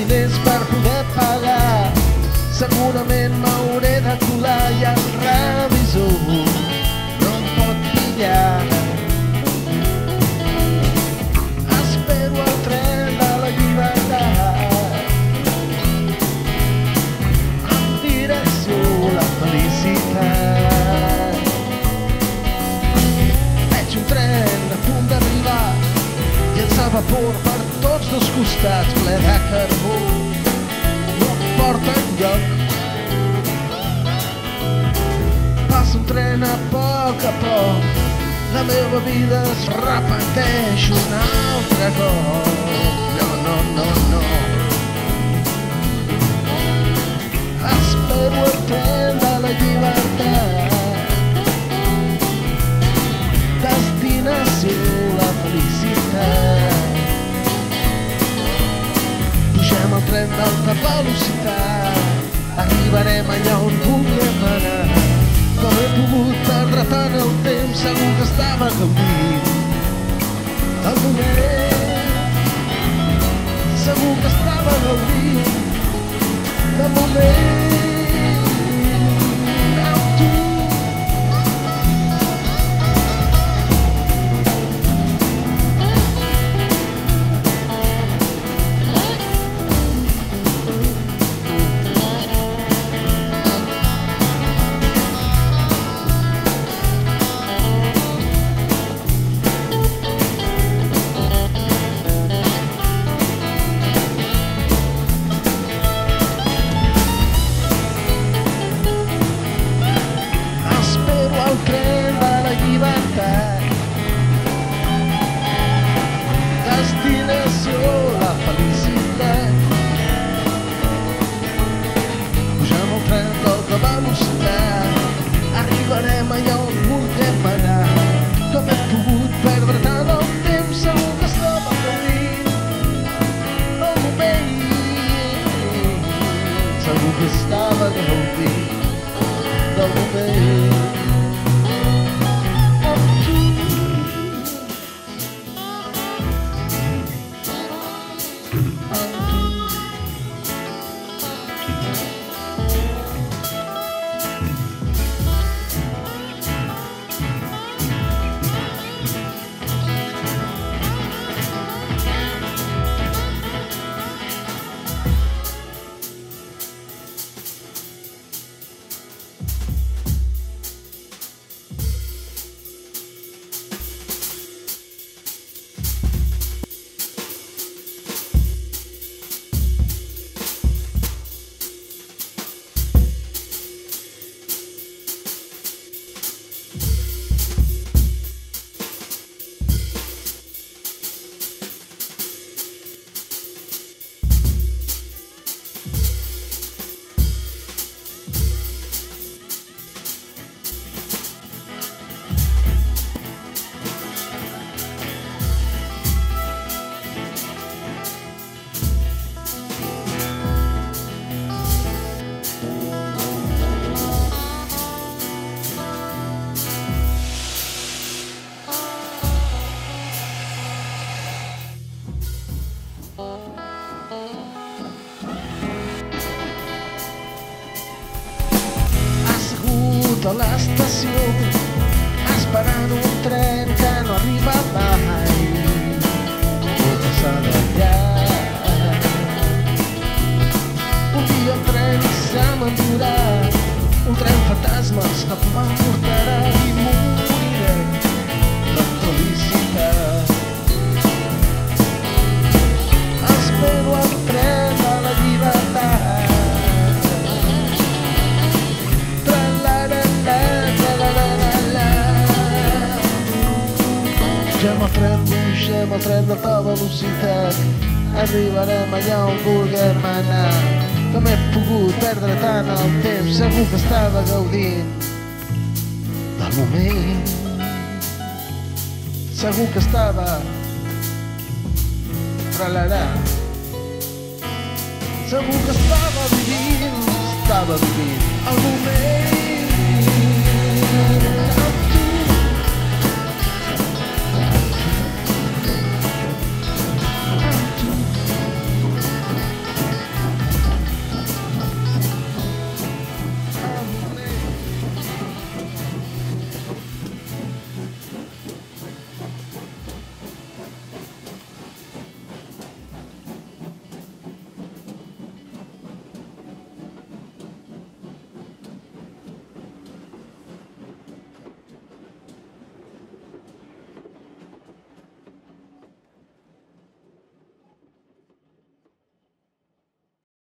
diners per poder pagar. Segurament m'hauré de colar i el revisor no em pot pillar. Espero el tren de la llibertat en direcció a la felicitat. Veig un tren a punt d'arribar, llença vapor per tots dos costats, ple de carbó, no porta enlloc. Passa un tren a poc, la meva vida es repeteix un altre cop. No, no, no, no. Espero el tren de la llibertat, destinació la felicitat. Pugem al tren d'alta velocitat, arribarem allà on vulguem anar. Com he pogut perdre tant el temps, segur que estava gaudint el moment. Segur que estava gaudint del moment. Amb tu. Destinació la felicitat. Pugem al tren d'alta velocitat, arribarem allà on vulguem anar. Com he pogut perdre tant el temps, segur que estava gaudint el moment. Segur que estava gaudint del moment. A l'estació, esperant un tren que no arriba mai. Tot s'ha d'allà. Un dia el tren s'ha m'endurat, un tren fantasmes que m'emportarà i moriré de felicitat. Espero el tren de la llibertat. Pugem al tren d'alta velocitat, arribarem allà on vulguem anar. Com he pogut perdre tant el temps, segur que estava gaudint del moment. Segur que estava tralarà. Segur que estava vivint el moment.